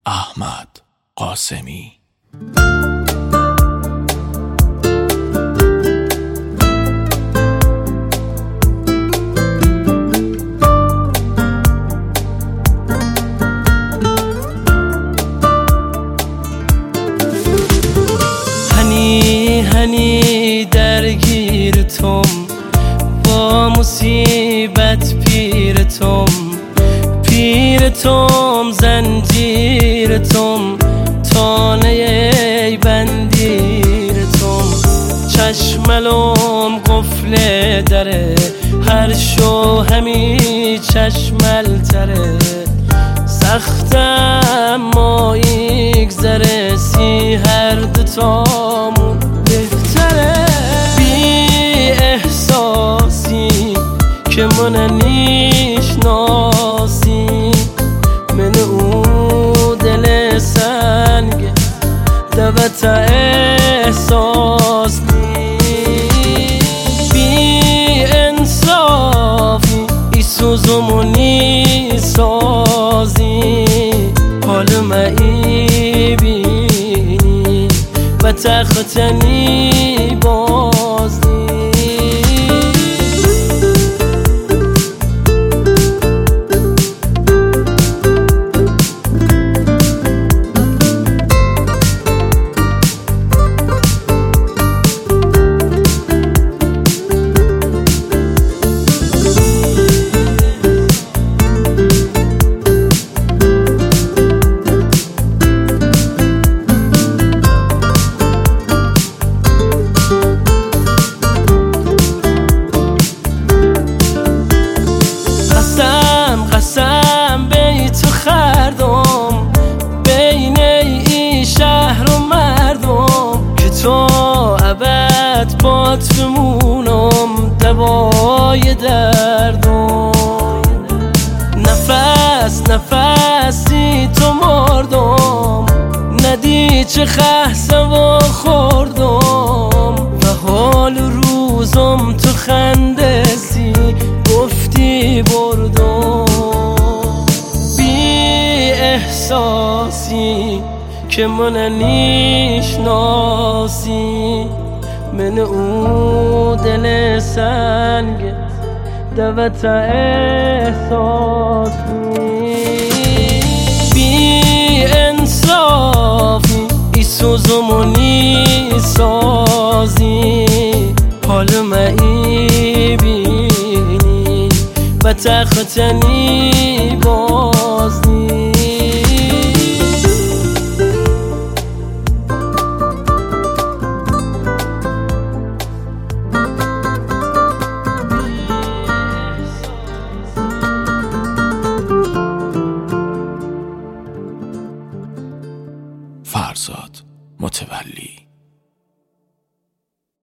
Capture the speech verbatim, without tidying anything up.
احمد قاسمی. هنی هنی درگیر توم، با مصیبت پیر توم، پیر توم زنجیر توم، تانه بندیر توم، چشملوم قفل دره، هر شو همی چشمل تره، سختم ما یگذره، سی هر دوتامون بهتره. بی احساسی که من نیشناسی، من او دل سنگ دوت احساس نی. بی انصافی ای سوزم و نی سازی، حال ما ای بینی و تختنی بازی. قسم به تو خردم بین ای شهر و مردم، که تو ابد بات بمونم دوای دردم. نفس نفسی تو مردم، ندی چه خحسم و خوردم، و حال روزم تو خنده سی گفتی بردم. احساسی که من نیشناسی، من او دل سنگ دوت احساس نی. بی انصافی ای سوزم و نی سازی، حال ما ای بینی و تختنی بازی. فرزاد متولی.